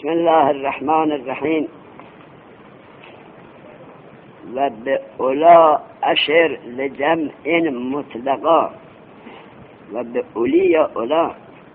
بسم الله الرحمن الرحیم. و به اولا اشر لجمع مطلقا. و به اولی یا اولا.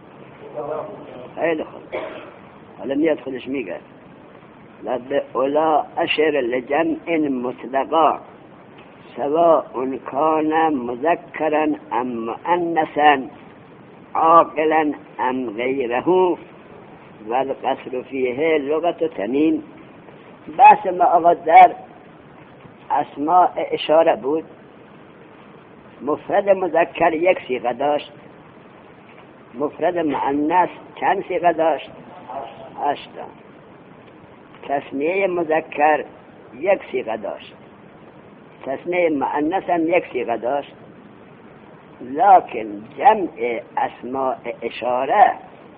خیلی خوب، حالا میاد خودش میگه و به اولا اشر لجمع مطلقا سواء کان مذکرا ام مؤنثا عاقلا ام غیره و القصر فیه لغت تمیم. بحث ما آقا در اسماء اشاره بود. مفرد مذکر یک صیغه داشت، مفرد مؤنث چند صیغه داشت؟ 8. تثنیه مذکر یک صیغه داشت، تثنیه مؤنث هم یک صیغه داشت. لکن جمع اسماء اشاره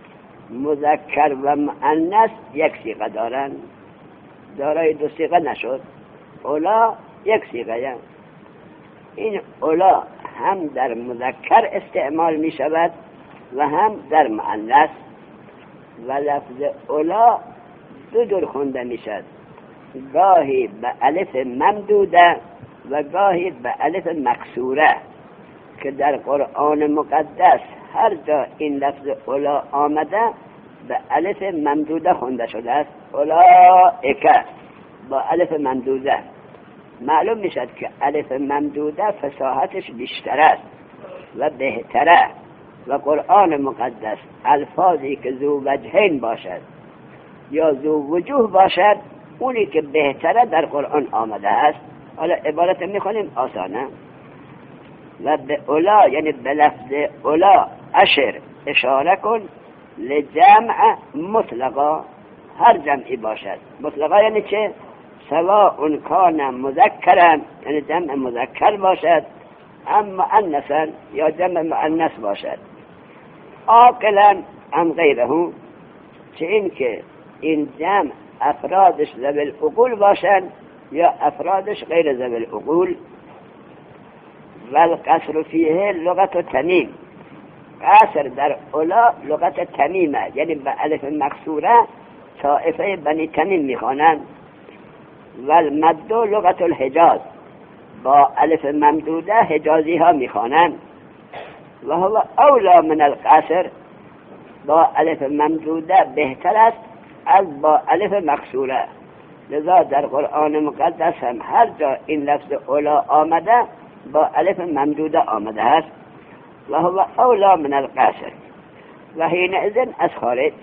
مذکر و مؤنث یک صیغه دارند، دارای دو صیغه نشد. اولا یک صیغه. این اولا هم در مذکر استعمال می شود و هم در مؤنث. و لفظ اولا دو جور خونده می شد، گاهی به الف ممدوده و گاهی به الف مکسوره، که در قرآن مقدس هر جا این لفظ اولا آمده به الف ممدوده خونده شده است. اولئک با الف ممدوده. معلوم میشد که الف ممدوده فصاحتش بیشتر است و بهتره. و قرآن مقدس الفاظی که ذو وجهین باشد یا ذو وجوه باشد اونی که بهتره در قرآن آمده است. حالا عبارت میخونیم آسانه. و به اولا یعنی به لفظ اولا اشر اشاره کن لجمع مطلقا، هر جمعی باشد. مطلقا یعنی چه؟ سواء کان مذکرا یعنی جمع مذکر باشد ام مؤنثا یا جمع مؤنث باشد. عاقلا ام غیره، چه این که این جمع افرادش ذوی العقول باشند یا افرادش غیر ذوی العقول. و القصر فیه لغت تمیم. قصر در اولا لغت تمیمه، یعنی به الف مکسوره طائفه بنی تمیم میخوانند. و المد لغت الحجاز، با الف ممدوده حجازی ها میخوانند. و هو اولا من القصر، با الف ممدوده بهتر است از با الف مکسوره. لذا در قرآن مقدس هم هر جا این لفظ اولا آمده با الف ممدوده آمده است. و هو اولا من القصر. و حینئذ از خارج.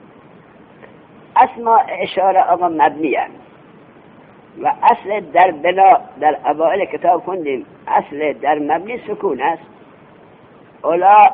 اسماء اشاره آقا مبنی هست و اصل در بنا در اوائل کتاب خوندیم اصل در مبنی سکون است. اولا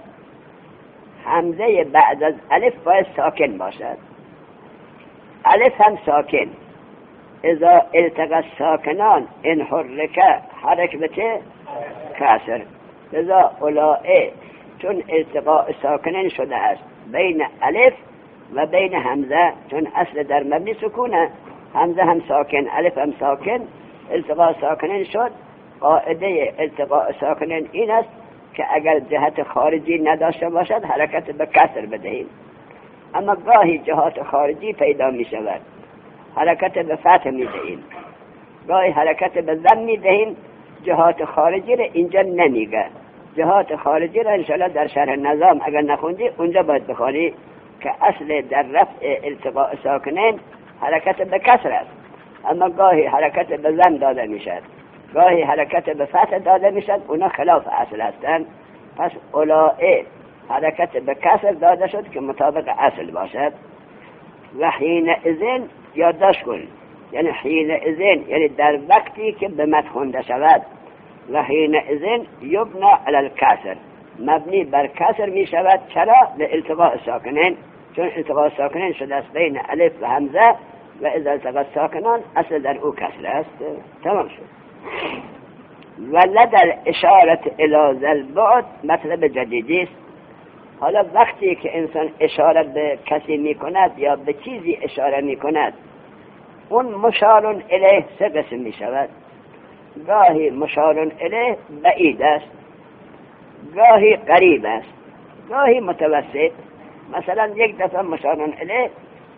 همزه بعد از الف باید ساکن باشد. الف هم ساکن. اذا التقى الساکنان ان حرک حرک بچه کسر. اذا اولائه چون التقاء ساکنین شده است بین الف و بین همزه، چون اصل در مبنی سکونه، همزه هم ساکن الف هم ساکن، التقاء ساکنین شد. قاعده التقاء ساکنین این است که اگر جهت خارجی نداشته باشد حرکت به کسر بدهیم، اما گاهی جهات خارجی پیدا می شود حرکت به فتح می دهیم، گاهی حرکت به ضم می دهیم. جهات خارجی را اینجا نمیگه. جهات خارجی را انشاءالله در شرح نظام اگر نخوندی اونجا باید بخوانی که اصل در رفع التقاء ساکنین حرکت به کسر است، اما گاهی حرکت به ضم داده می شد، گاهی حرکت به فتح داده می شد. اونا خلاف اصل هستند. پس اولائه حرکت به کسر داده شد که مطابق اصل باشد. و حینئذ یادداشت کن، یعنی حینئذ یعنی در وقتی که به مد خونده شود. و حینئذ یبنا علی الکسر، مبنی بر کسر می شود. چرا؟ لالتقاء ساکنین، چون التقاء ساکنین شده است بین الف و همزه و اذا التقى الساکنان اصل در او کسر است. تمام شد. و لدل اشارت الی ذی البعد مطلب جدیدی است. حالا وقتی که انسان اشاره به کسی می کند یا به چیزی اشاره می کند، اون مشار الیه سه قسم می شود. گاهی مشار الیه بعید است، گاهی قریب است، گاهی متوسط. مثلا یک دفعه مشار الیه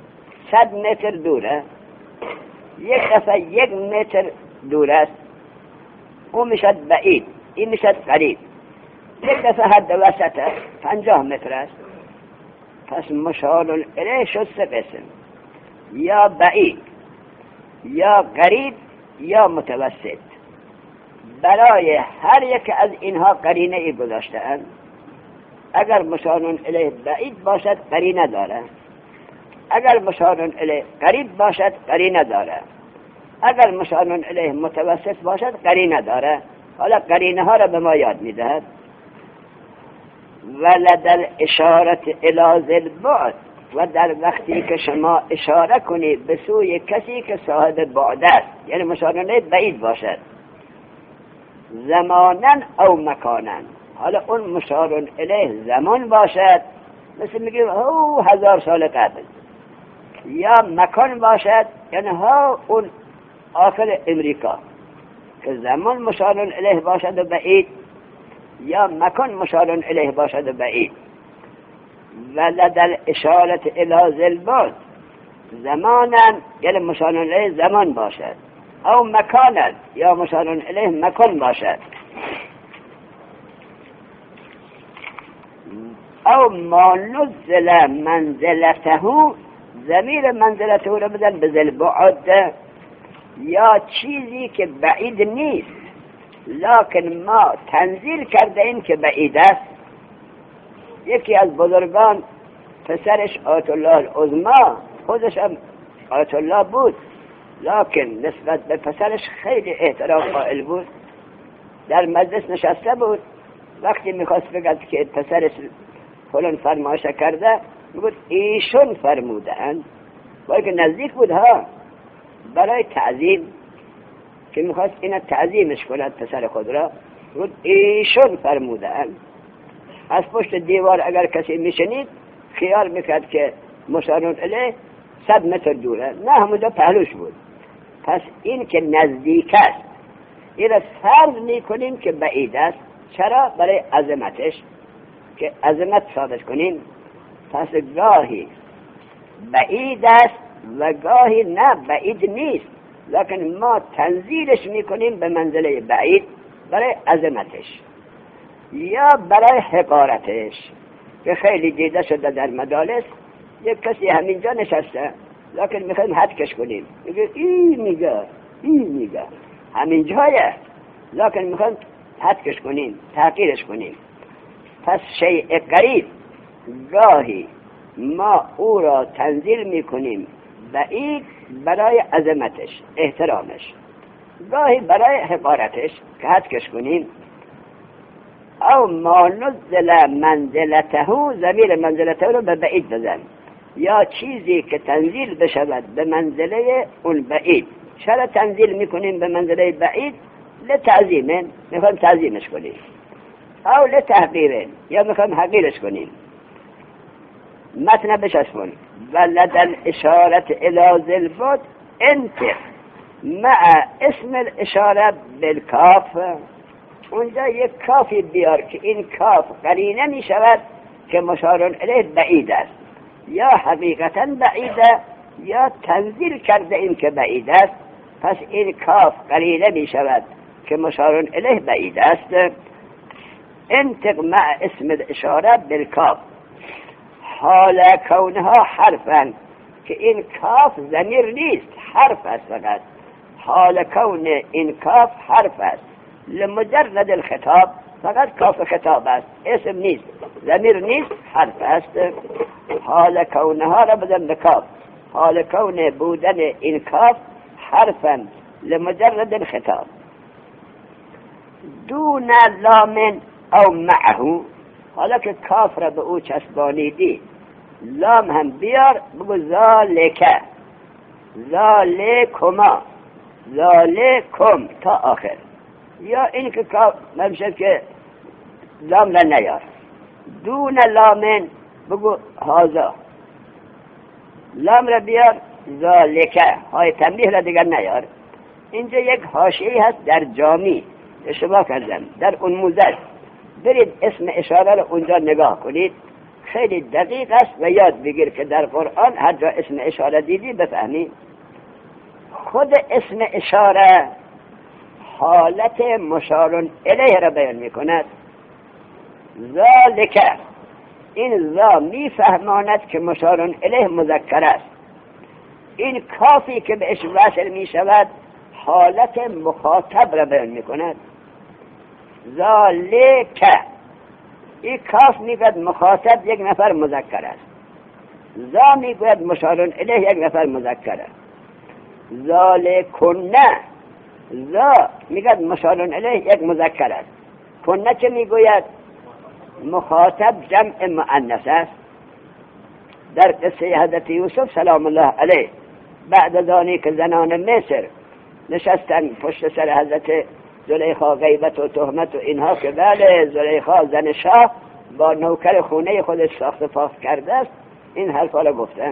100 متر دوره، یک دفعه 1 متر دور است، اون میشد بعید، این میشد قریب. یک دفعه حد وسط است، 50 متر است. پس مشار الیه شد 3 قسم، یا بعید یا قریب یا متوسط. برای هر یک از اینها قرینه ای گذاشته‌اند. اگر مشار الیه بعید باشد قرینه داره، اگر مشار الیه قریب باشد قرینه داره، اگر مشار الیه متوسط باشد قرینه داره. حالا قرینه ها را به ما یاد میدهد. ولد الاشارت الی ذی البعد، و در وقتی که شما اشاره کنید به سوی کسی که صاحب بعد است، یعنی مشار الیه بعید باشد، زمانا او مکانا. حالا اون مشار الیه زمان باشد، مثل میگیم 1000 سال قبل، یا مکان باشد یعنی اون آخر امریکا، که زمان مشار الیه باشد و بعید، یا مکان مشار الیه باشد و بعید. ولد الاشارت الی ذی البعد زمانا یعنی مشار الیه زمان باشد، او مکانا یا مشار الیه مکان باشد، او ما نزل منزلته، ضمیر منزلته رو بدن به ذی البعد، یا چیزی که بعید نیست لکن ما تنزیل کرده ایم که بعید است. یکی از بزرگان پسرش آیت الله العظمی، خودش هم آیت الله بود لکن نسبت به پسرش خیلی احترام قائل بود. در مجلس نشسته بود، وقتی میخواست بگد که پسرش فلان فرمایش کرده، میگود ایشون فرمودند، باید که نزدیک بود برای تعظیم، که میخواست اینا تعظیمش کند پسر خود را، میگود ایشون فرمودند. از پشت دیوار اگر کسی میشنید خیال میکرد که مشار الیه 100 متر دوره، نه همونجا پهلوش بود. پس این که نزدیک است این را فرض میکنیم که بعید است. چرا؟ برای عظمتش، که عظمت ثابت کنیم. پس گاهی بعید است و گاهی نه بعید نیست، لکن ما تنزیلش میکنیم به منزله بعید برای عظمتش یا برای حقارتش. که خیلی دیده شده در مدارس، یک کسی همینجا نشسته لکن میخوایم حد کش کنیم، میگه این میگه همینجایه، لکن میخوایم حد کش کنیم، تحقیرش کنیم. پس شیء قریب گاهی ما او را تنزیل میکنیم بعید برای عظمتش، احترامش، گاهی برای حقارتش که حد کش کنیم. او ما نزل منزلته، ضمیر منزلته رو به بعید بزن، یا چیزی که تنزیل بشود به منزله اون بعید. چرا تنزیل میکنیم به منزله بعید؟ لتعظیم، میخوایم تعظیمش کنیم، او لتحقیر، یا میخوایم حقیرش کنیم. متن بچسبون. ولد الاشارت الی ذی البعد انتق مع اسم الاشاره بالکاف. اونجا یک کافی بیار که این کاف قرینه می شود که مشار الیه بعید است، یا حقیقتا بعیده یا تنزیل کرده این که بعید است. پس این کاف قرینه می شود که مشار الیه بعید است. انتق مع اسم الاشاره بالکاف حال کونها حرفا، که این کاف ضمیر نیست، حرف است فقط. حال کون این کاف حرف است، لمجرد الخطاب، فقط کاف خطاب است، اسم نیست، ضمیر نیست، حرف است. حال کونها را بدن به کاف، حال کون بودن این کاف حرفا لمجرد الخطاب. دون لام او معه، حالا که کاف را به او چسبانیدی، لام هم بیار، بگو ذالکه، ذالکما، ذالکم تا آخر. یا این که کاف نمیشه که لام را نیار. دون لامن بگو هازا، لام را بیار، ذالکه، های تنبیه را دیگر نیار. اینجا یک حاشیه هست در جامی، اشتباه کردم، در اون موزد برید اسم اشاره را اونجا نگاه کنید، خیلی دقیق است و یاد بگیر که در قرآن هر جا اسم اشاره دیدی بفهمی. خود اسم اشاره حالت مشار الیه را بیان می کند. ذالک، این ذا می فهماند که مشار الیه مذکر است. این کافی که بهش وصل می شود حالت مخاطب را بیان می کند. ذالک، این کاف می گوید مخاطب یک نفر مذکر است. ذا می گوید مشار الیه یک نفر مذکر است. ذالکنه، ذا می گوید مشار الیه یک مذکر است. کنه چه می گوید؟ مخاطب جمع مؤنث است. در قصه حضرت یوسف سلام الله علیه بعد از آنی که زنان مصر نشستن پشت سر حضرت زلیخا غیبت و تهمت و اینها که بله زلیخا زن شاه با نوکر خونه خودش ساخت فاخت کرده است، این حرفا را گفتن.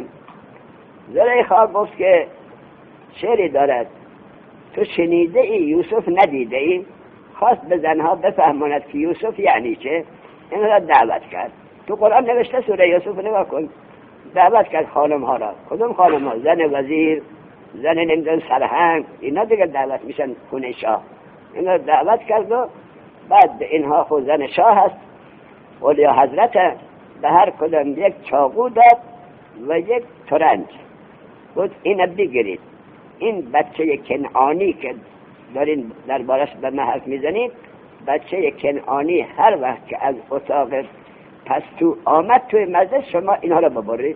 زلیخا گفت که شعری دارد، تو شنیده ای یوسف ندیده ای؟ خواست به زنها بفهماند که یوسف یعنی چه. این را دعوت کرد. تو قرآن نوشته سوره یوسف نگاه کن، دعوت کرد خانم ها را. کدوم خانم ها؟ زن وزیر، زن نمیدون سرهنگ، اینا دیگه دعوت میشن خونه شاه. اینا دعوت کرد و بعد به اینها خود زن شاه هست، اولیا حضرت، به هر کدام یک چاقو داد و یک ترنج. بود اینا بگیرید، این بچه کنعانی که دارین دربارش به من حرف میزنید، بچه کنعانی هر وقت که از اتاق پستو آمد توی مجلس شما اینها را ببرید.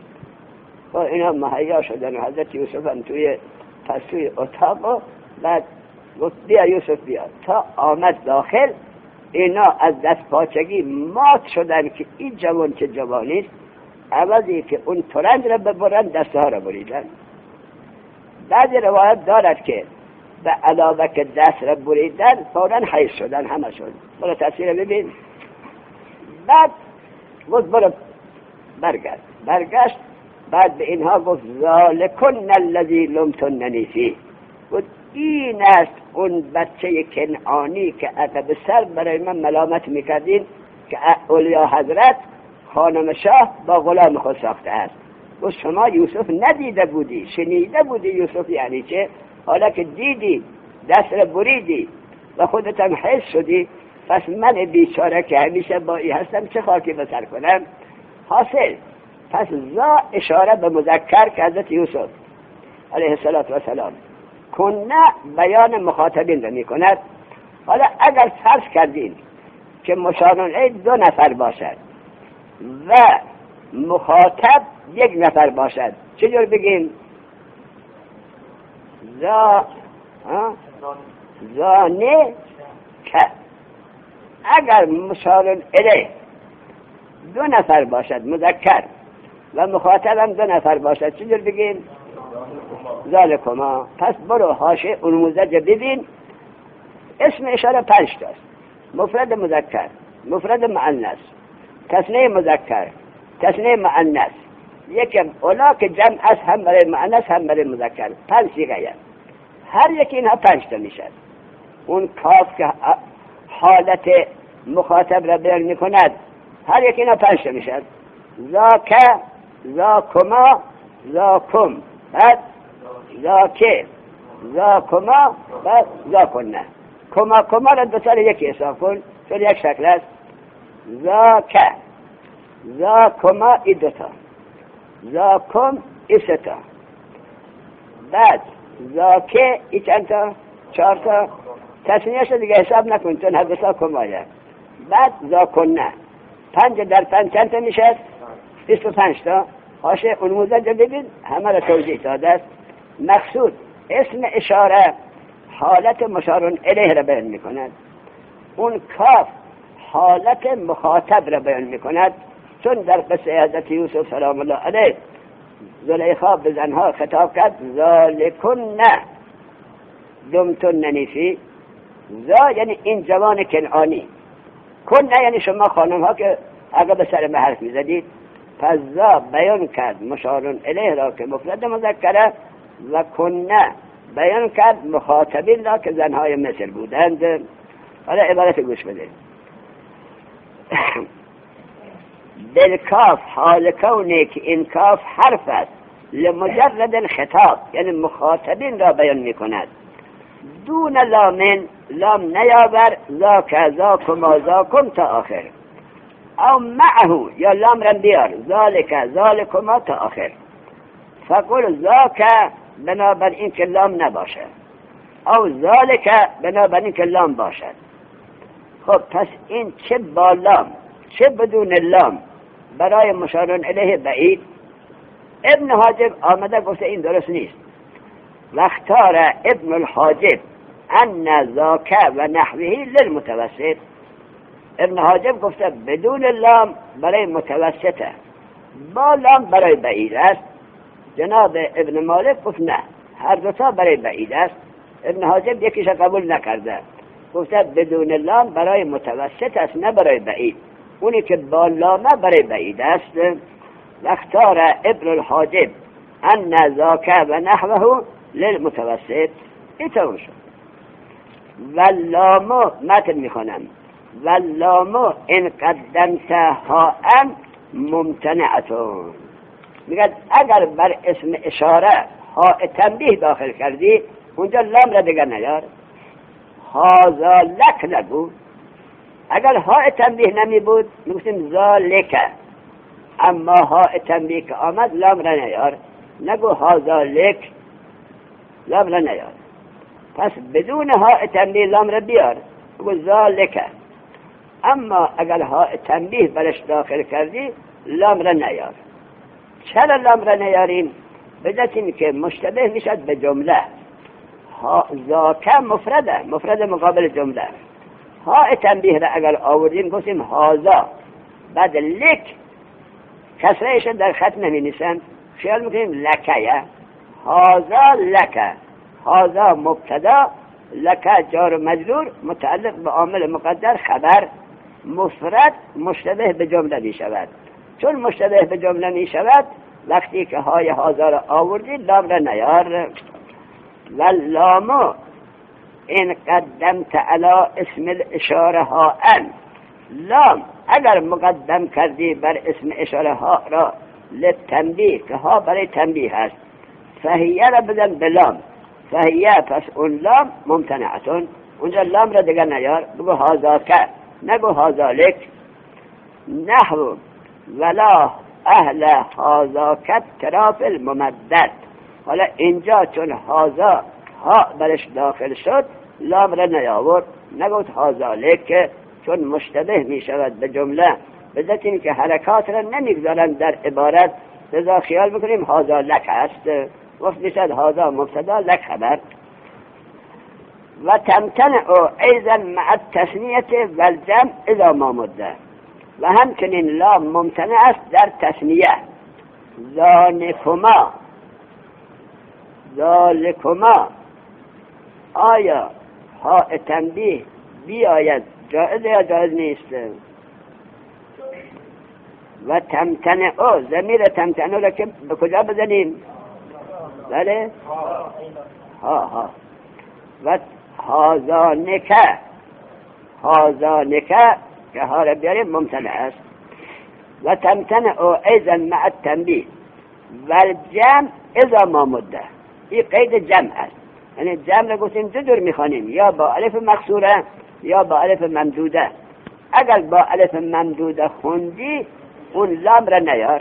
و اینا مهیا شدن و حضرت یوسف هم توی پستوی اتاق و بعد گفت بیا یوسف بیا. تا آمد داخل اینا از دست پاچگی مات شدن که این جوان چه جوانیست، عوضی که اون ترنج را ببرن دسته ها را بریدن. بعضی روایت دارد که به علاوه که دست را بریدن فوراً حیث شدن همه شد. برو تصویر ببین. بعد گفت برو برگشت. بعد به اینها گفت ذالکن الذی لمتننی فیه، گفت این است اون بچه کنعانی که عقب سر برای من ملامت میکردین که اولیا حضرت خانم شاه با غلام خود ساخته است. گفت شما یوسف ندیده بودی، شنیده بودی یوسف یعنی چه؟ حالا که دیدی دست را بریدی و خودت هم حس شدی، پس من بیچاره که همیشه با ای هستم چه خاکی به سر کنم؟ حاصل پس ذا اشاره به مذکر که حضرت یوسف علیه السلام کنه بیان مخاطبین را می کند. حالا اگر فرض کردین که مشارون دو نفر باشد و مخاطب یک نفر باشد چجور بگیم؟ زانه که اگر مشارون الیه دو نفر باشد مذکر و مخاطب هم دو نفر باشد چجور بگیم؟ ذالکما. پس برو حاشیه انموزج ببین، اسم اشاره 5 تاست: مفرد مذکر، مفرد مؤنث، تثنیه مذکر، تثنیه مؤنث، یکم اولا که جمع است هم برای مؤنث هم برای مذکر. 5 صیغه است، هر یکی اینها 5 تا میشد. اون کاف که حالت مخاطب را بیان میکند هر یکی اینا 5 تا میشد. ذاک، ذاکما، ذاکم، بعد ذاکه، ذاکما، بعد ذاکنه. کما را دو سال یکی حساب کن چون یک شکل است. ذاک، ذاکما ای دوتا، ذاکم ای ستا، بعد ذاکه ای چند تا؟ 4 تا. تصنیهش دیگه حساب نکن چون هر دو تا کمایه. بعد ذاکنه 5 در 5 چند تا میشه؟ 25 تا. حاشیه انموزج ببین همه را توضیح داده است. مقصود اسم اشاره حالت مشارون الیه را بیان میکند، اون کاف حالت مخاطب را بیان میکند. چون در قصه حضرت یوسف سلام الله علیه زلیخا به زنها خطاب کرد ذالکن لمتننی فیه، ذا یعنی این جوان کنعانی، کن یعنی شما خانم ها که عقب سر من حرف میزدید. پس ذا بیان کرد مشارون الیه را که مفرد مذکره و کنه بیان کرد مخاطبین را که زنهای مصر بودند. حالا عبارت گوش بده. بالکاف حال کونه که این کاف حرف است لمجرد الخطاب، یعنی مخاطبین را بیان میکند. دون لامن، لام نیاور، ذاک ذاکما ذاکم تا آخر. او معه، یا لام را بیار، ذالک ذالکما تا آخر. فقل ذاک، بنابر این که لام نباشد، او ذالک بنابر این که لام باشد. خب پس این چه با لام چه بدون لام برای مشارون الیه بعید. ابن حاجب آمده گفته این درست نیست. واختار ابن الحاجب ان ذاک و نحوه للمتوسط. ابن حاجب گفته بدون لام برای متوسطه، با لام برای بعید است. جناب ابن مالک گفت نه، هر دوتا برای بعید است. ابن حاجب یکیش قبول نکرده، گفته بدون لام برای متوسط است نه برای بعید. اونی که با لامه برای بعید است. واختار ابن الحاجب ان ذاک و نحوه للمتوسط. اینطور شد. واللام، متن میخونم، واللام ان قدمت هاء ممتنعتون. میگه اگر بر اسم اشاره ها تنبیه داخل کردی اونجا لام را دیگر نیار، هازا لک نگو. اگر ها تنبیه نمی بود میگفتیم ذالک، اما ها تنبیه که آمد لام را نیار، نگو هازا لک، لام را نیار. پس بدون ها تنبیه لام را بیار، بگو ذالک. اما اگر ها تنبیه برش داخل کردی لام را نیار. چرا لام را نیاریم؟ بدتیم که مشتبه میشد به جمله. ذاک مفرده، مفرد مقابل جمله. ها تنبیه را اگر آوردیم گفتیم هازا، بعد لک کسرهش در خط نمی نیسن، خیال میکنیم لکه، هازا لکه، هازا مبتدا، لکه جار مجرور متعلق به عامل مقدر خبر، مفرد مشتبه به جمله می شود. چون مشتبه به جمله می شود وقتی که های هازا را آوردی لام را نیار. واللام ان قدمت علی اسم الاشاره ها ان، لام اگر مقدم کردی بر اسم اشاره ها را للتنبیه که ها برای تنبیه هست، فهیه را بزن به لام، فهیه پس اون لام ممتنعتون، اونجا لام را دیگر نیار، بگو هازا که، نگو هازا لک. نحو ولا اهل هازا کت تراف الممدد. حالا اینجا چون هازا ها برش داخل شد لام را نیاورد، نگوت هازا لک، چون مشتبه می شود به جمله، بدت این که حرکات را نمیگذارن در عبارت، لذا خیال بکنیم هازا لک است، وقت میشد هازا مبتدا لک خبر. و تمتنع ایضا مع التثنیه والجمع اذا ما مده. و همچنین لام ممتنع است در تثنیه. ذالکما، ذالکما، آیا ها تنبیه بیاید جائز یا جائز نیست؟ و تمتنع، ضمیر تمتنع را که به کجا بزنیم؟ بله ها. و هازانکه، هازانکه که ها را بیاریم ممتنع است. و تمتنع ایضا مع التنبیه والجمع اذا ما مده. این قید جمع است، یعنی جمع را گفتیم دو جور میخوانیم، یا با الف مکسوره یا با الف ممدوده. اگر با الف ممدوده خوندی اون لام را نیار،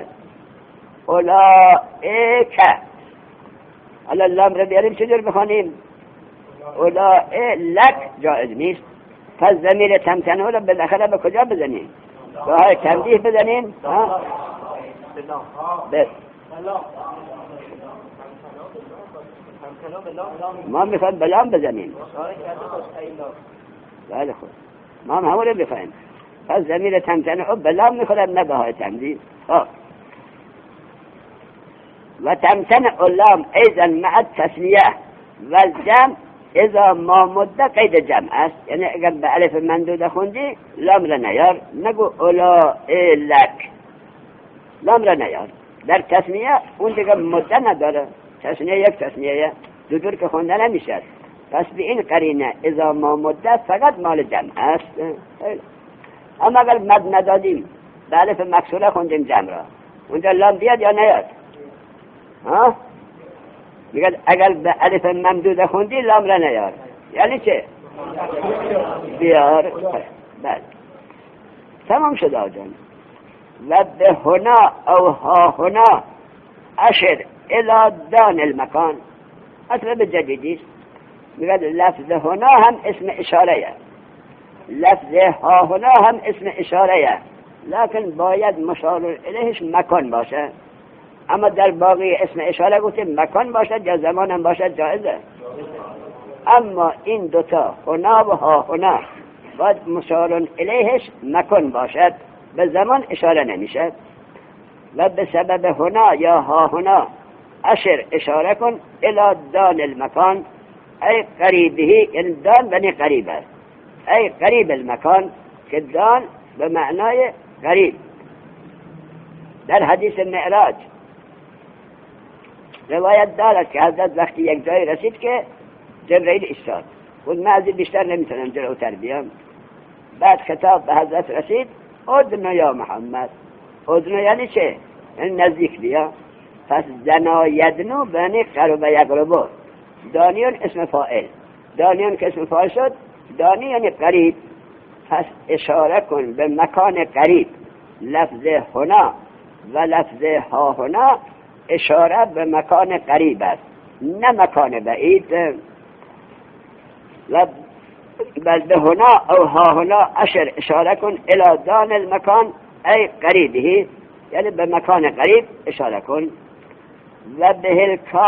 اولائکه. حالا لام را بیاریم چجور بخوانیم؟ اولائک جائز نیست. پس ضمیر تمتنع را بالاخره به کجا بزنیم؟ با های تنبیه بزنیم. بس ما میخوایم بلام بزنیم. بله خود ما هم همون رو بخوایم. پس ضمیر تمتنع بلام میخورد نه به های تنبیه. و تمتنع لام ایضا مع التثنیه والجمع اذا ما مده قید جمع است، یعنی اگر به الف ممدوده خوندی لام را نیار، نگو اولائک، لام را نیار. در تثنیه اون دیگه مده نداره، تثنیه یک تثنیه دو دور که خونده نمیشد. پس به این قرینه اذا ما مده فقط مال جمع است. اما اگر مد ندادیم به الف مکسوره خوندیم جمع را، اونجا لام بیاد یا نیاد؟ ها؟ میگه اگر به الف ممدوده خوندی لام را نیار، یعنی چه؟ بیار. بله تمام شد آجان. و به هنا او ها هنا اشر الى دان المکان، مطلب جدیدی است. میگه لفظ هنا هم اسم اشاره، لفظ ها هنا هم اسم اشاره، لکن باید مشار الیهش مکان باشه. اما در باقی اسم اشاره گفتیم مکان باشد یا زمان هم باشد جایزه. اما این دوتا هنا و ها هنا باید مشار الیهش مکان باشد، به زمان اشاره نمیشه. و به سبب هنا یا ها هنا اشر اشاره کن الی دان المکان ای قریبه، یعنی دان بنی قریب است، ای قریب المکان، که دان به معنای قریب. در حدیث معراج روایت دارد که حضرت وقتی یک جای رسید که جبرئیل ایستاد، خود من از این بیشتر نمیتونم جلوتر بیام. بعد خطاب به حضرت رسید ادنا یا محمد. ادنا یعنی چه؟ یعنی نزدیک بیا. پس دنا یدنو بنی قرب یقربو، دانیون اسم فاعل، دانیون که اسم فاعل شد، دانی یعنی قریب. پس اشاره کن به مکان قریب. لفظ هنا و لفظ ها هنا اشاره به مکان قریب است، نه مکان بعید. و بل به هنا او ها هنا اشر اشاره کن الی دان المکان ای قریبه، یعنی به مکان قریب اشاره کن. و به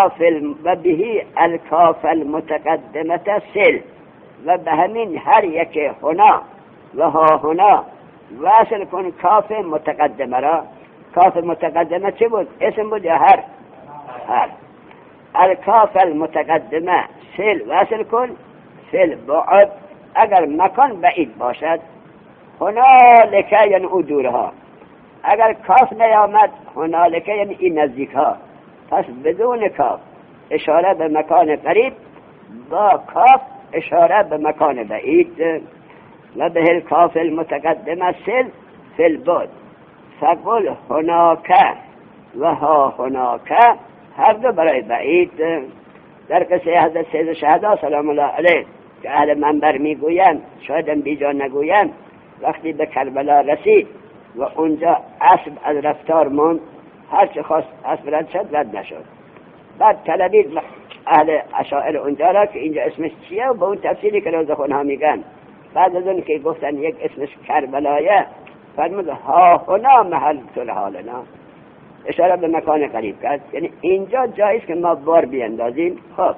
الکاف المتقدمه سل، و به همین هر یک هنا و ها هنا واصل کن کاف متقدمه را. کاف متقدمه چه بود؟ اسم بود یا هر؟ هر. الکاف المتقدمه سل واصل کن، سل بعد اگر مکان بعید باشد، هنالک یعنی او دورها. اگر کاف نیامد هنالک یعنی این نزدیک ها. پس بدون کاف اشاره به مکان قریب، با کاف اشاره به مکان بعید. و به الکاف المتقدمه سل فل بود فقل هناک و ها هناک، هر دو برای بعید. در قصه حضرت سید شهدا سلام الله علیه که اهل منبر میگویند، شایدم بیجا نگویند، وقتی به کربلا رسید و اونجا اسب از رفتار موند، هر چه خواست اسب رد شد، رد نشد. بعد طلبید اهل اشاعره اونجا را که اینجا اسمش چیه و به اون تفسیری که روزخونها میگن. بعد از اون که گفتن یک اسمش کربلایه، فرمود ها هنا محل طول حالنا، اشاره به مکان قریب کرد، یعنی اینجا جاییست که ما بار بیندازیم. خب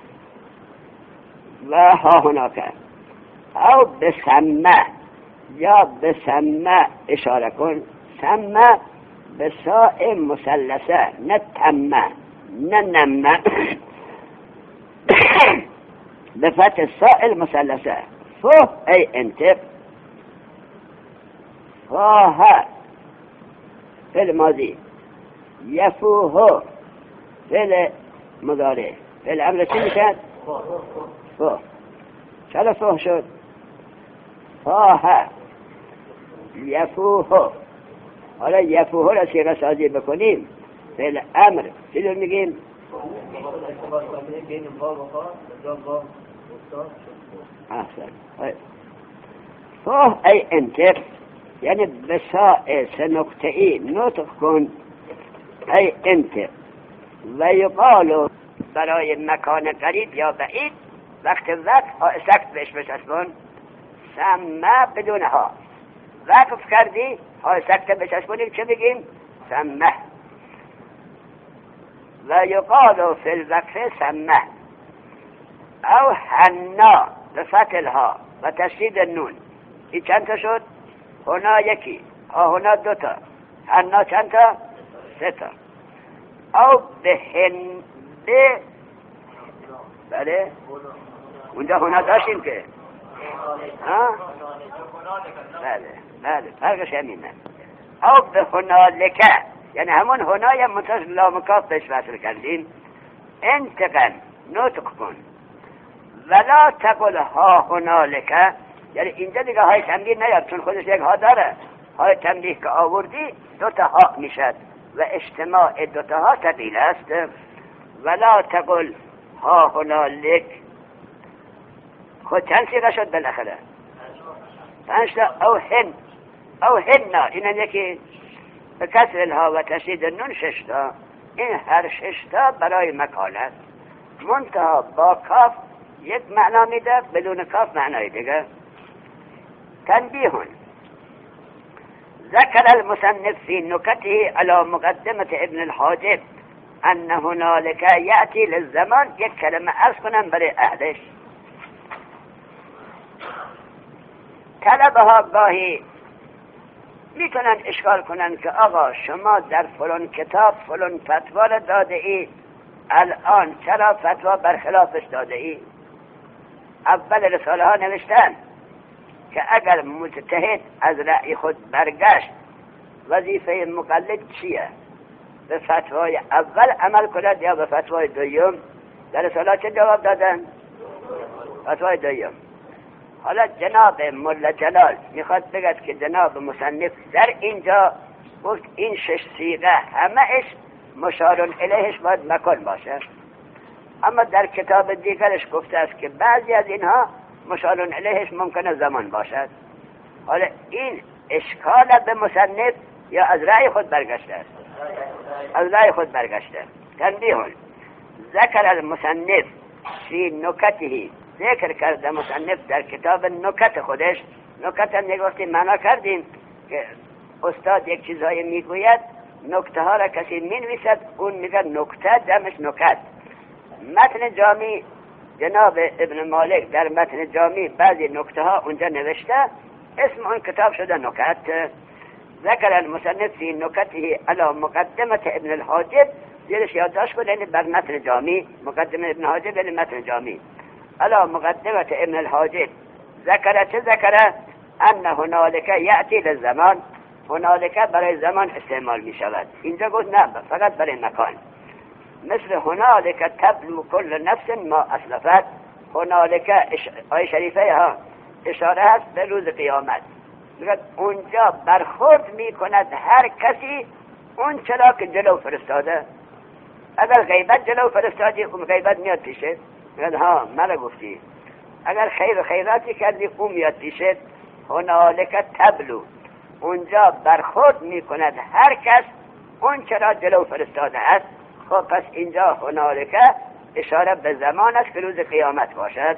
و ها هنا کرد. او به سمه، یا به سمه اشاره کن. سمه به ساء مثلثه، نه تمه نه نمه. به فتح ساء مثلثه. فوه ای انتق، فاه فعل ماضی، یفوه فعل مضارع، فعل امر چی میشد؟ فوه. چرا فوه شد؟ فاه یفوه. حالا یفوه را صیغه سازی بکنیم، فعل امر چی رو میگیم؟ احسن. فوه ای انتق، یعنی بساء سنقطعی نطق کن، ای انتق. و یقالو برای مکان قریب یا بعید وقت سکت بهش بچسبون، سمه بدون ها. وقف کردی ها سکت بچسبونیم چه بگیم؟ سمه. و یقالو فی الوقف سمه او حنا بفتح الها و تشدید النون. این چند تا شد؟ هنا یکی، ها هنا دوتا، حنا چند تا؟ سه تا. او به هنده، بله اونجا هنا داشتیم که ها؟ بله فرقش همینه. او به هنالکه، یعنی همون هنای متصل لامکاف بهش وصل کردیم. انتقن نطق کن. ولا تقل ها هنالکه، یعنی اینجا دیگه های تنبیه نیاد چون خودش یک ها داره. های تنبیه که آوردی دوتا ها میشد و اجتماع دوتا ها ثقیل است. ولا تقل ها هنالک. خود چند سیغه شد بالاخره؟ 5 تا. او هن این یکی به کسر الها و تشدید نون 6 تا. این هر 6 تا برای مکان است، منتها با کاف یک معنا میده، بدون کاف معنای دیگه. تنبیهون ذکر المصنف فی نکته علی مقدمة ابن الحاجب ان هنالک یأتی للزمان. یک کلمه عرض کنم برای اهلش. طلبه ها گاهی میتونن اشکال کنن که آقا شما در فلان کتاب فلان فتوا را داده ای، الان چرا فتوا برخلافش داده ای؟ اول رساله ها نوشتن که اگر مجتهد از رأی خود برگشت وظیفه مقلد چیه؟ به فتوای اول عمل کند یا به فتوای دوم؟ در رساله چه جواب دادن؟ فتوای دوم. حالا جناب ملا جلال میخواد بگد که جناب مصنف در اینجا گفت این 6 صیغه همهش مشار الیهش باید مکان باشه، اما در کتاب دیگرش گفته است که بعضی از اینها مشار الیهش ممکنه زمان باشد. حالا این اشکال به مصنف یا از رأی خود برگشته است؟ از رأی خود برگشته. تنبیهون ذکر المصنف فی نکته، ذکر کرده مصنف در کتاب نکت خودش. نکت هم نگفتیم معنا کردیم که استاد یک چیزایی میگوید، نکته ها را کسی مینویسد، اون میگه نکته، دمش نکت. متن جامی جناب ابن مالک در متن جامی بعضی نکته ها اونجا نوشته، اسم اون کتاب شده نکت. ذکر المصنف فی نکته علی مقدمة ابن الحاجب، زیرش یادداشت کنید یعنی بر متن جامی، مقدمه ابن حاجب یعنی متن جامی. علی مقدمة ابن الحاجب ذکر چه ذکره؟ ان هنالک یأتی للزمان. هنالک برای زمان استعمال می شود، اینجا گفت نه فقط برای مکان. مثل هنالک تبلو کل نفس ما اسلفت. هنالک آیه شریفه ها اشاره هست به روز قیامت، میگه اونجا برخورد می کند هر کسی اون چرا که جلو فرستاده. اگر غیبت جلو فرستادی اون غیبت میاد پیشه، میگه ها من گفتی. اگر خیر و خیراتی کردی اون میاد پیشه. هنالک تبلو، اونجا برخورد می کند هر کس اون چرا جلو فرستاده است. خب پس اینجا هنالک اشاره به زمان است که روز قیامت باشد.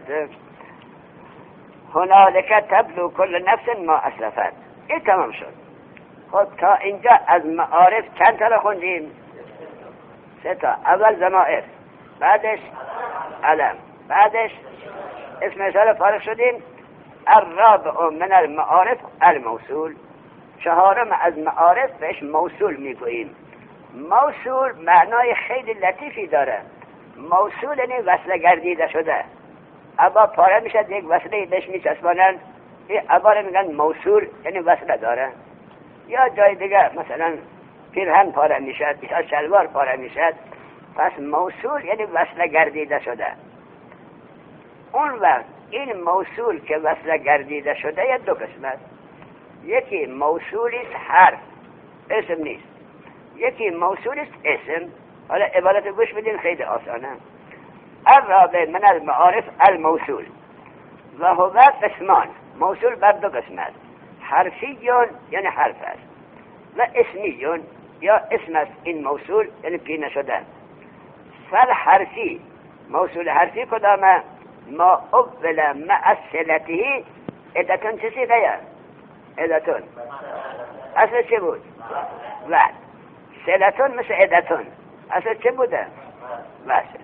هنالک تبلو کل نفس ما اسلفت. این تمام شد. خب تا اینجا از معارف چند تا خوندیم؟ 3 تا. اول ضمائر، بعدش علم، بعدش اسم اشاره فارغ شدیم. الرابع من المعارف الموصول. 4 از معارف بهش موصول میگوییم. موصول معنای خیلی لطیفی داره. موصول یعنی وصله گردیده شده. ابا پاره میشد یک وصله بهش میچسبانن، این ابا رو میگن موصول یعنی وصله داره. یا جای دیگه مثلا پیرهن پاره میشد یا شلوار پاره میشد، پس موصول یعنی وصله گردیده شده. اون وقت این موصول که وصله گردیده شده یا 2 قسم است. یکی موصولی است حرف، اسم نیست. یکی موصولی است اسم. حالا عبارت گوش بدین خیلی آسانه. الرابع من المعارف الموصول و هو قسمان. موصول بر 2 قسم است. حرفیون یعنی حرف است و اسمیون یا اسم است. این موصول یعنی پینه شدن. فالحرفی، موصول حرفی کدامه؟ ما اول مع صلته. عدتون چه صیغه؟ عدتون اصل چه بود؟ وعد. صلتون مثل عدتون اصل چه بوده؟ وصل.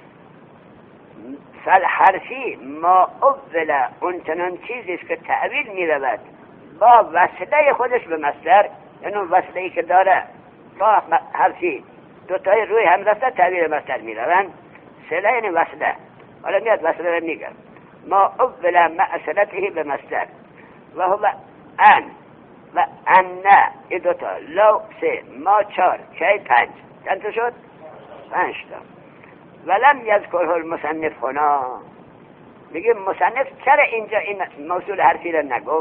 فالحرفی ما اول اون چنان چیزیست که تعویل می رود با وصله خودش به مصدر، یعنی اون وصله‌ای که داره با حرفی 2 تای روی هم رفته تعویل مصدر می روند. صله یعنی وصله. حالا میاد وصله رو میگم. ما اول مع صلته به مصدر و هو ان و ان. این 2 تا. لو 3 ما 4 کی 5. چند تا شد؟ 5 تا. ولم یذکره المصنف هنا. میگه مصنف چرا اینجا این موصول حرفی رو نگفت؟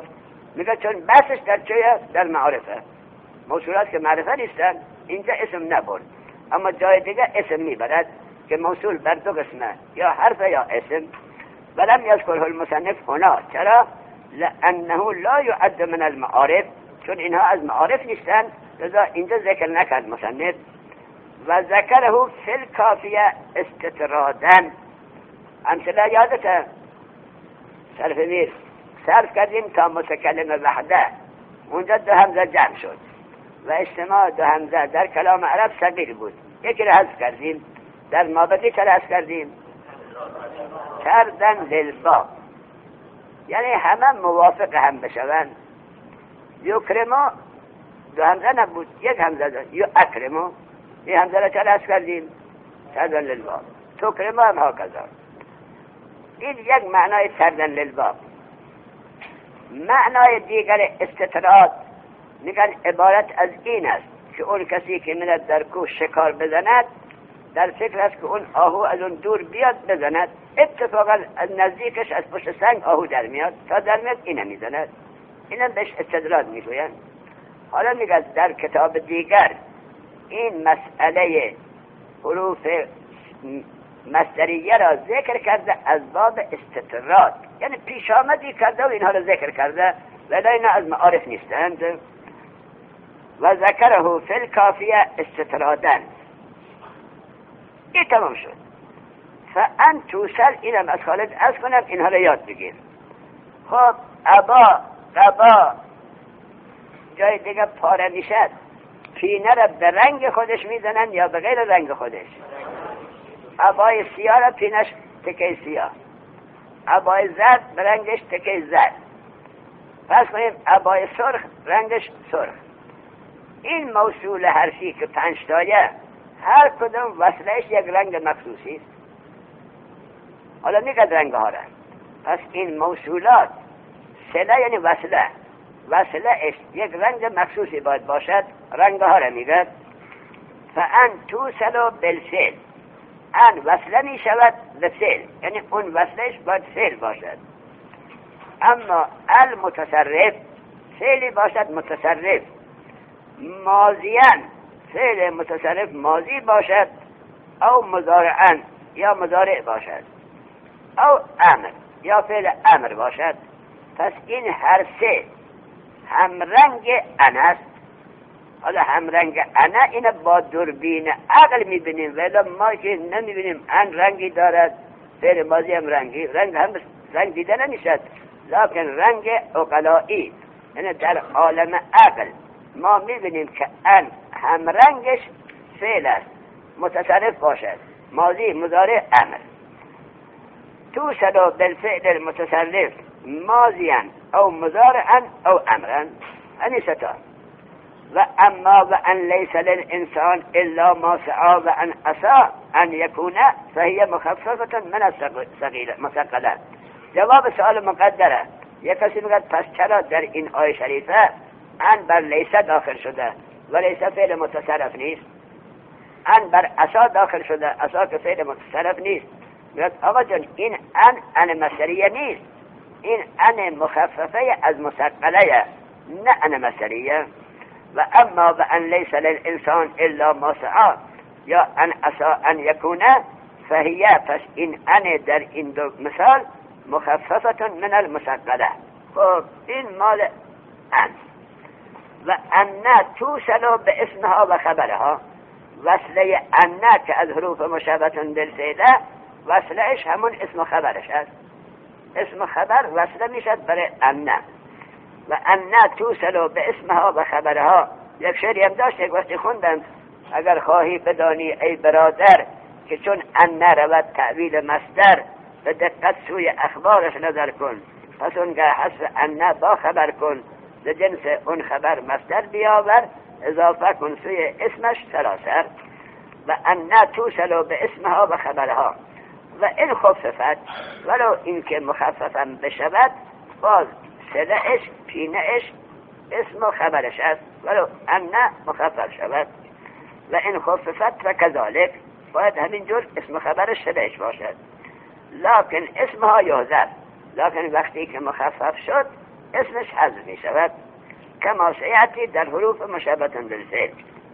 میگه چون بحثش در چیه؟ در معرفه. موصولات که معرفه نیستن اینجا اسم نبرد، اما جای دیگه اسم میبرد که موصول بر دو قسمه، یا حرف یا اسم. ولم یذکره المصنف هنا. چرا؟ لانه لا یعد من المعارف، چون اینها از معارف نیستن، لذا اینجا ذکر نکرد مصنف. و ذکره فی الکافیه استطرادا. امثله یادته؟ صرف میر صرف کردیم تا متکلم وحده، اونجا دو همزه جمع شد و اجتماع دو همزه در کلام عرب ثقیل بود، یکی را حذف کردیم. در مابقی چرا حذف کردیم؟ کردن للباب، یعنی همه موافق هم بشوند. یکرمو دو همزه نبود، یک همزه داشت. یو اکرمو این همزه را چرا حذف کردیم؟ کردن للباب. تکرمو هم هاکذا. این یک معنای کردن للباب. معنای دیگر استطراد میگن عبارت از این است که اون کسی که میرد در کوه شکار بزند در فکر است که اون آهو از اون دور بیاد بزند، اتفاقا از نزدیکش از پشت سنگ آهو در میاد، تا در میاد اینه میزند. اینه بهش استدلال میگوین. حالا میگه در کتاب دیگر این مسئله حروف مصدریه را ذکر کرده از باب استطراد، یعنی پیش آمدی کرده و اینها را ذکر کرده، ولی اینا از معارف نیستند. و ذکره فی الکافیه استطرادن. این تمام شد. فان توصل، اینم از خالد از کنم اینها را یاد بگیر. خب ابا قبا جای دیگه پاره میشد، پینه را به رنگ خودش میزنن یا به غیر رنگ خودش؟ عبای سیاه را پینش تکه سیاه، عبای زرد به رنگش تکه زرد. پس کنیم عبای سرخ رنگش سرخ. این موصول حرفی که 5 تایه هر کدوم وصلش یک رنگ مخصوصی است. حالا میگه رنگ ها را. پس این موصولات صله یعنی وصله، وصلش یک رنگ مخصوصی باید باشد، رنگ ها را میگه. فان توصل بالفعل، ان وصله می شود به فعل، یعنی اون وصلش باید فعل باشد. اما المتصرف فعلی باشد متصرف، ماضیان فعل متصرف ماضی باشد، او مضارعا یا مضارع باشد، او امر یا فعل امر باشد. پس این هر سه همرنگ ان است. حالا همرنگ انا اینه با دوربین عقل میبینیم، ولی ما که نمیبینیم ان رنگی دارد، فعل ماضی هم رنگی، رنگ هم رنگ دیده نمیشد، لکن رنگ عقلایی، یعنی در عالم عقل ما میبینیم که ان همرنگش فعل است، متصرف باشد، ماضی مضارع امر. توصل بالفعل المتصرف ماضیا او مضارعا او امرا، یعنی ستا. و اما و ان لیس للانسان الا ما سعى و ان عسى ان یکون فهی مخففه من الثقیله مثقله. جواب سوال مقدره. یک کسی میگه پس چرا در این آیه شریفه ان بر لیس داخل شده و لیس فعل متصرف نیست؟ ان بر عسى داخل شده، عسى که فعل متصرف نیست. میگه آقا جان این ان مصدریه نیست، این ان مخففه از مثقله، نه ان مصدریه. و اما و ان لیس للانسان الا ما سعى یا ان عسى ان یکون فهی، پس این ان در این دو مثال مخففه من المثقله. خب این مال ان. و ان توصل به اسمها و خبرها، وصله ان که از حروف مشابهه بالفعل وصلش همون اسم خبرش است. اسم خبر وصله میشد برای ان. و ان توصل به اسمها و خبرها. یک شعری هم داشت، یک وقتی خوندم: اگر خواهی بدانی ای برادر که چون ان رود تعویل مصدر، به دقت سوی اخبارش نظر کن، پس اونگه حذف ان با خبر کن، ز جنس اون خبر مصدر بیاور، اضافه کن سوی اسمش سراسر. و ان توصل به اسمها و خبرها. و این خففت، ولو این که مخففم بشود، باز صدهش پینهش اسم و خبرش است، ولو ان مخفف شود. و این خففت و کذالک، باید همینجور اسم خبرش صدهش باشد. لکن اسمها یحذف، لکن وقتی که مخفف شد اسمش حذف می شود کما سیأتی در حروف مشابهة بالفعل.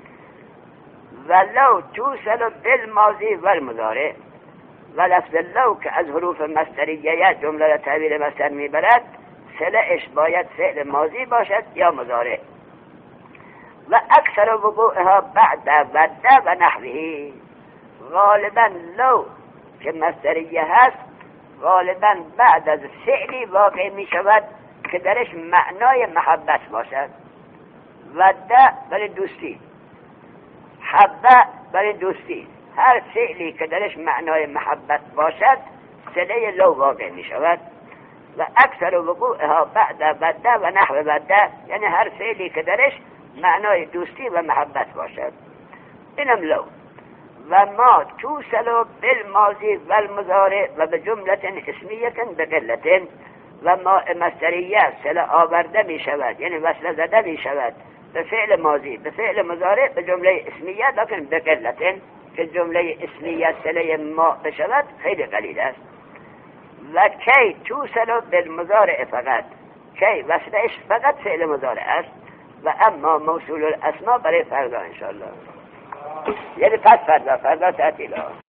ولو توصل بالماضی والمضارع، و لفظ لو که از حروف مصدریه جمله را تحویل مصدر میبرد صله‌اش باید فعل ماضی باشد یا مضارع. و اکثر وقوعها بعد وده و نحوه، غالبا لو که مصدریه هست غالبا بعد از فعلی واقع می شود که درش معنای محبت باشد. وده برای دوستی، حبه برای دوستی، هر فعلی که درش معنای محبت باشد صله لو واقع می شود. و اکثر وقوعها بعد وده و نحو وده، یعنی هر فعلی که درش معنای دوستی و محبت باشد. اینم لو. و ما توصل بالماضی والمضارع و بجملة اسمیه بقلة، و ما مصدریه صله آورده می شود یعنی وصله زده می شود به فعل ماضی به فعل مضارع به جمله اسمیه، لکن بقلة که جمله اسمیه صله ما بشود خیلی قلیل است. و کی توصل بالمضارع فقط، کی وصلش فقط فعل مضارع است. و اما موصول الاسما برای فردا انشاءالله، یعنی پس فردا تعطیل ها.